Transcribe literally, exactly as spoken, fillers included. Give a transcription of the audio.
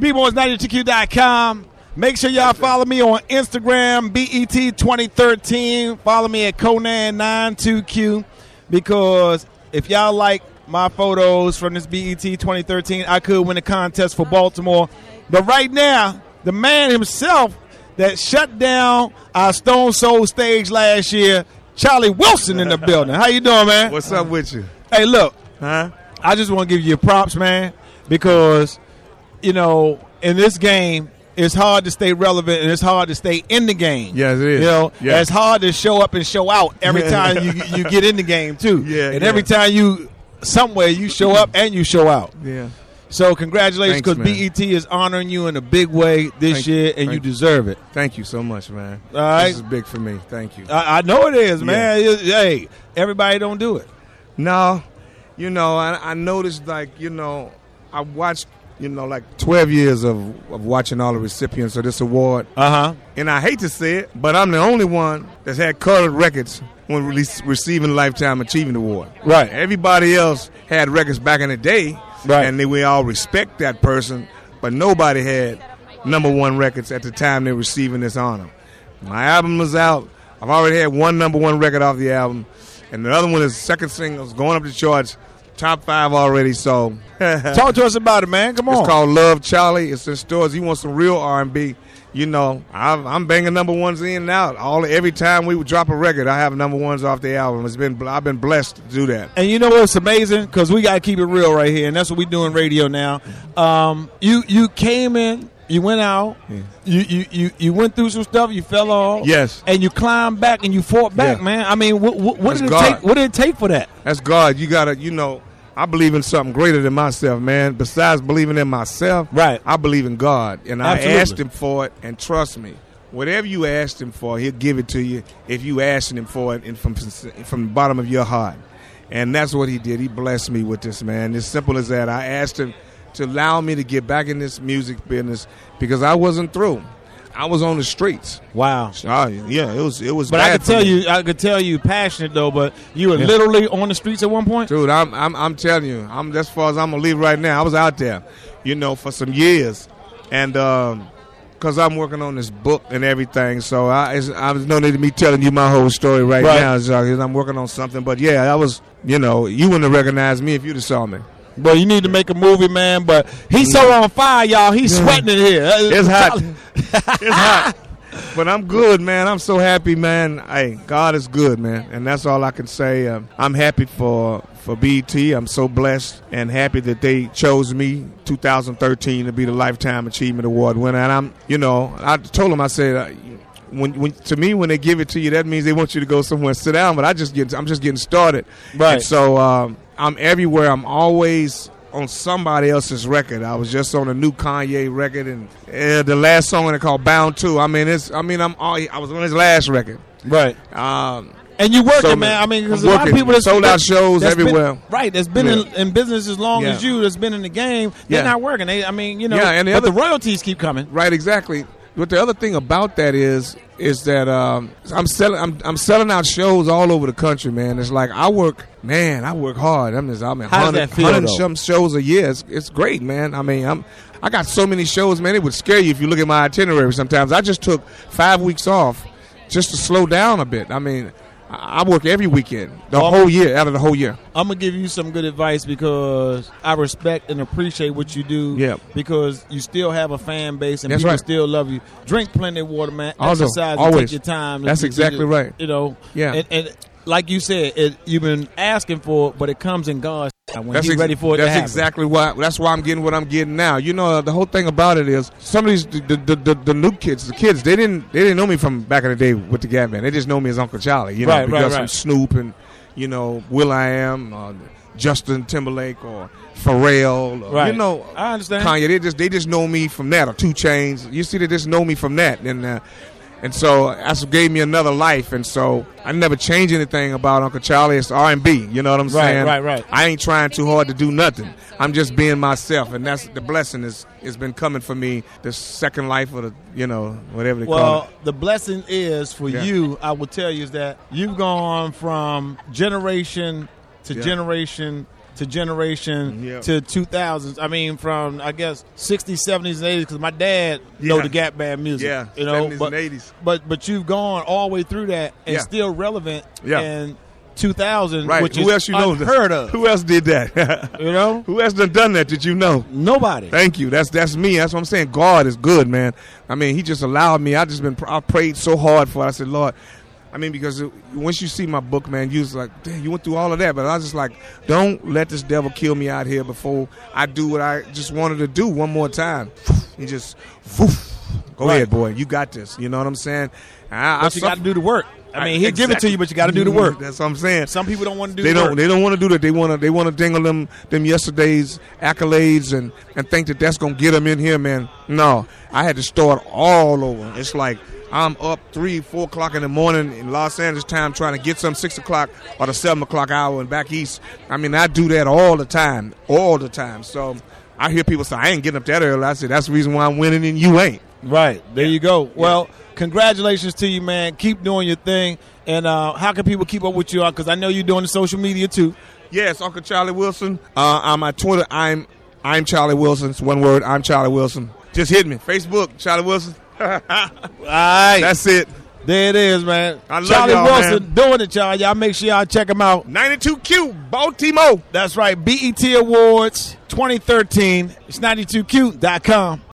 B boys ninety two Q dot com. Make sure y'all follow me on Instagram, B E T twenty thirteen. Follow me at Conan ninety-two Q because if y'all like my photos from this B E T twenty thirteen, I could win a contest for Baltimore. But right now, the man himself that shut down our Stone Soul stage last year, Charlie Wilson in the building. How you doing, man? What's up with you? Hey, look. Huh? I just want to give you props, man, because, you know, in this game, it's hard to stay relevant and it's hard to stay in the game. Yes, it is. You know, yes. It's hard to show up and show out every time you you get in the game, too. Yeah, and yeah. every time you, somewhere, you show up and you show out. Yeah. So congratulations, Thanks, because B E T is honoring you in a big way this Thank year, you. and Thank you you. deserve it. Thank you so much, man. All right. This is big for me. Thank you. I, I know it is, man. It- hey, everybody don't do it. No, you know, I, I noticed, like, you know, I watched, you know, like twelve years of, of watching all the recipients of this award. Uh-huh. And I hate to say it, but I'm the only one that's had colored records when release, receiving Lifetime Achievement Award. Right. Everybody else had records back in the day, Right. and they, we all respect that person, but nobody had number one records at the time they were receiving this honor. My album was out. I've already had one number one record off the album, and the other one is second single, it's going up the charts, top five already, so. Talk to us about it, man. Come on. It's called Love Charlie. It's in stores. You want some real R and B, you know, I'm, I'm banging number ones in and out. All Every time we would drop a record, I have number ones off the album. It's been I've been blessed to do that. And you know what's amazing? Because we got to keep it real right here, and that's what we do in radio now. Um, you you came in, you went out, Yeah. you, you, you, you went through some stuff, you fell off. Yes. And you climbed back and you fought back, Yeah. man. I mean, what, what, what That's did it God. take? What did it take for that? That's God. You got to, you know, I believe in something greater than myself, man. Besides believing in myself, Right. I believe in God. And Absolutely. I asked him for it, and trust me, whatever you asked him for, he'll give it to you if you asking him for it and from, from the bottom of your heart. And that's what he did. He blessed me with this, man. As simple as that. I asked him to allow me to get back in this music business because I wasn't through. I was on the streets. Wow. Oh, yeah, it was it was But bad I could for tell me. you, I could tell you passionate though. But you were Yeah. literally on the streets at one point. Dude, I'm I'm I'm telling you, I'm as far as I'm gonna leave right now. I was out there, you know, for some years, and um, cause I'm working on this book and everything. So I, it's, I was no need to me telling you my whole story right, Right. now. So, 'cause I'm working on something. But yeah, I was, you know, you wouldn't have recognized me if you'd have saw me. But you need to make a movie, man. But he's so on fire, y'all. He's Yeah. sweating in here. It's hot. It's hot. But I'm good, man. I'm so happy, man. Hey, God is good, man, and that's all I can say. Um, I'm happy for for B E T. I'm so blessed and happy that they chose me, two thousand thirteen, to be the Lifetime Achievement Award winner. And I'm, you know, I told them, I said, uh, when, when to me, when they give it to you, that means they want you to go somewhere and sit down. But I just get, I'm just getting started. Right. And so um, I'm everywhere. I'm always on somebody else's record. I was just on a new Kanye record, and uh, the last song in it called "Bound to." I mean, it's. I mean, I'm. All, I was on his last record. Right. Um, And you working, So, man. I mean, because a I'm lot of working. people that's Sold out shows that's been- everywhere. right. That's been in, in business as long Yeah. as you. That's been in the game. They're Yeah. not working. They, I mean, you know. Yeah, and the but other- the royalties keep coming. right, exactly. But the other thing about that is, is that um, I'm selling. I'm, I'm selling out shows all over the country, man. It's like I work, man. I work hard. I'm just. I'm in How does that feel, though? some shows a year. It's, it's great, man. I mean, I'm. I got so many shows, man. It would scare you if you look at my itinerary. Sometimes I just took five weeks off just to slow down a bit. I mean, I I work every weekend, the Well, whole year, out of the whole year. I'm gonna give you some good advice because I respect and appreciate what you do. Yeah. Because you still have a fan base and That's people right. still love you. Drink plenty of water, man. Also, Exercise. And always. take your time. That's You- exactly you- right. You know. Yeah. And, and like you said, it, you've been asking for it, but it comes in God's time when That's He's ex- ready for it That's to happen. exactly why. That's why I'm getting what I'm getting now. You know, the whole thing about it is some of these the the, the, the new kids, the kids, they didn't they didn't know me from back in the day with the Gap Band. They just know me as Uncle Charlie. You know, Right, right, because right. from Snoop and you know Will I Am, uh, Justin Timberlake, or Pharrell. Or, Right. You know, I understand. Kanye. They just they just know me from that, or Two Chains. You see, they just know me from that, and. Uh, And so that's what gave me another life. And so I never changed anything about Uncle Charlie. It's R and B. You know what I'm Right, saying? right, right. I ain't trying too hard to do nothing. I'm just being myself. And that's the blessing is has been coming for me, the second life of the, you know, whatever they call Well, it. the blessing is for Yeah. you, I will tell you, is that you've gone from generation to Yeah. generation to generation Yeah. to two thousands. I mean, from I guess sixties, seventies, and eighties. Because my dad know Yeah. the Gap Band music. Yeah, you know, seventies but, and eighties. But but you've gone all the way through that and Yeah. still relevant. Yeah. in two thousand, Right. which Who is else you know? unheard of. Who else did that? You know, Who else done done that? Did you know? nobody. Thank you. That's that's me. That's what I'm saying. God is good, man. I mean, He just allowed me. I just been. I prayed so hard for it. I said, Lord. I mean, because it, once you see my book, man, you was like, damn, you went through all of that. But I was just like, don't let this devil kill me out here before I do what I just wanted to do one more time. You just, woof, go Right. ahead, boy. You got this. You know what I'm saying? I, But I you got to do the work. I mean, he'll give it to exactly. you, but you got to do the work. That's what I'm saying. Some people don't want to do They the don't. work. They don't want to do that. They want to. They want to dangle them them yesterday's accolades and and think that that's gonna get them in here, man. No, I had to start all over. It's like I'm up three, four o'clock in the morning in Los Angeles time trying to get some six o'clock or the seven o'clock hour and back east. I mean, I do that all the time, all the time. So I hear people say I ain't getting up that early. I said that's the reason why I'm winning and you ain't. Right. There you go. Well, congratulations to you, man. Keep doing your thing. And uh, how can people keep up with you? Because I know you're doing the social media, too. Yes, Uncle Charlie Wilson. Uh, on my Twitter, I'm I'm Charlie Wilson. It's one word. I'm Charlie Wilson. Just hit me. Facebook, Charlie Wilson. All right. That's it. There it is, man. I love Charlie y'all, Wilson man. doing it, y'all. Y'all make sure y'all check him out. ninety-two Q, Baltimore. That's right. B E T Awards twenty thirteen. It's ninety two Q dot com.